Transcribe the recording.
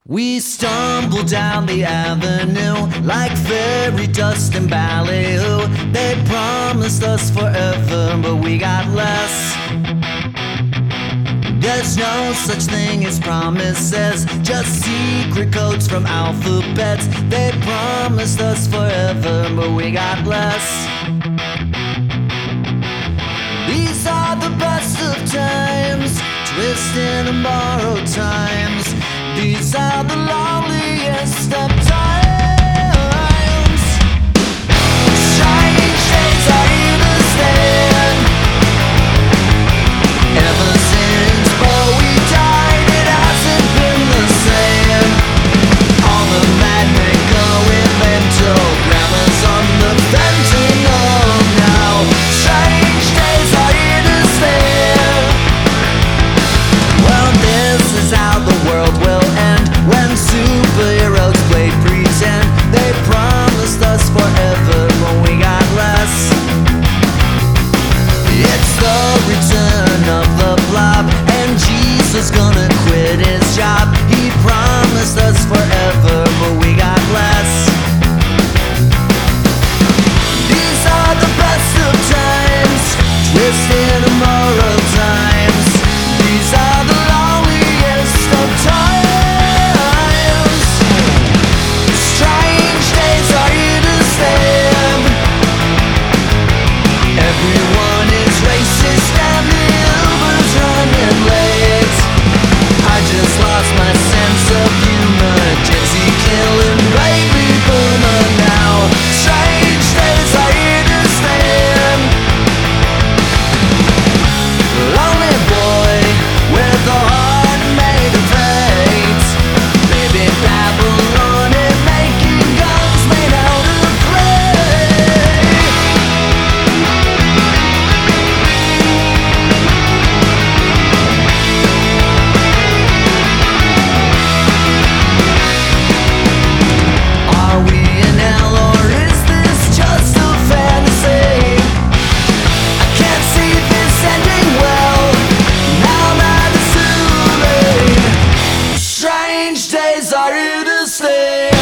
We stumble down the avenue like fairy dust and ballyhoo. They promised us forever, but we got less. There's no such thing as promises, just secret codes from alphabets. They promised us forever, but we got less. These are the best of times, twisting and borrowed times. These are the loneliest of times. Strange days are here to stand. Ever since Bowie died, it hasn't been the same. All the madmen going mental, grandma's on the fentanyl now. Strange days are here to stand. Well, this is how the world will end when superheroes play pretend. They promised us forever, but we got less. It's the return of the blob, and Jesus gonna quit his job. He promised us forever, but we got less. These are the best of times, twisted and borrowed times. These are the loneliest of times. Strange days are here to stand. Everyone is racist and the Uber's running late. I just lost my sense of humor, gypsy killing baby boomer now. Strange days are here to stand. Lonely boy with a heart made of hate. Baby Babylon and making guns made out of clay. Are we in hell or is this just a fantasy? I can't see this ending well, now that it's too late. Strange days are here to stay.